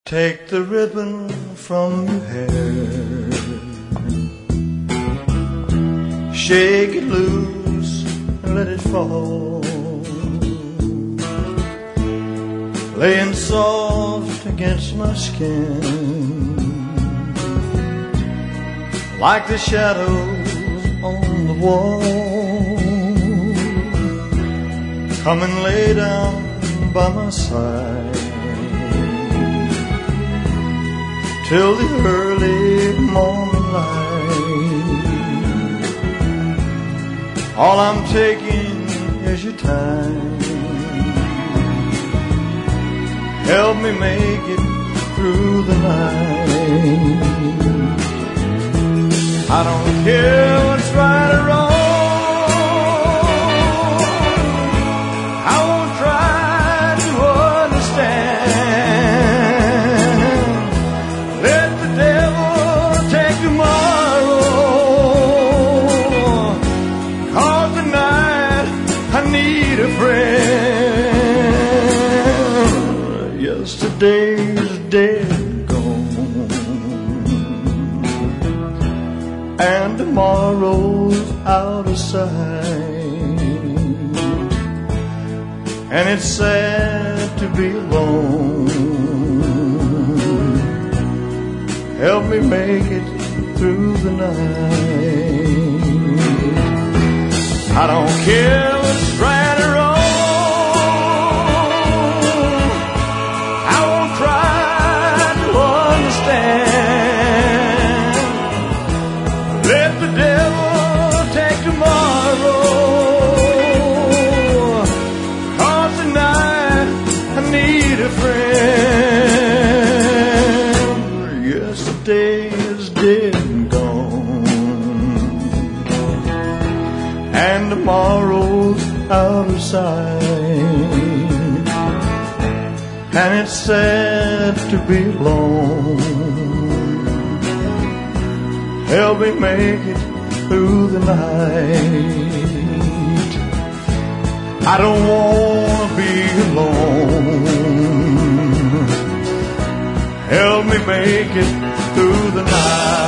Take the ribbon from your hair, shake it loose and let it fall, laying soft against my skin, like the shadows on the wall. Come and lay down by my side till the early morning light. All I'm taking is your time. Help me make it through the night. I don't care what's right or wrong. I won't try to understand. Let the devil take tomorrow, 'cause tonight I need a friend. Yesterday's dead and gone, and tomorrow's out of sight. And it's sad to be alone. Help me make it through the night. I don't care what's right or wrong. I won't try to understand. Let the devil take tomorrow, 'cause tonight I need a friend. Yesterday is dead and gone, and tomorrow's out of sight. And it's sad to be alone. Help me make it through the night. I don't want to be alone. Help me make it through the night.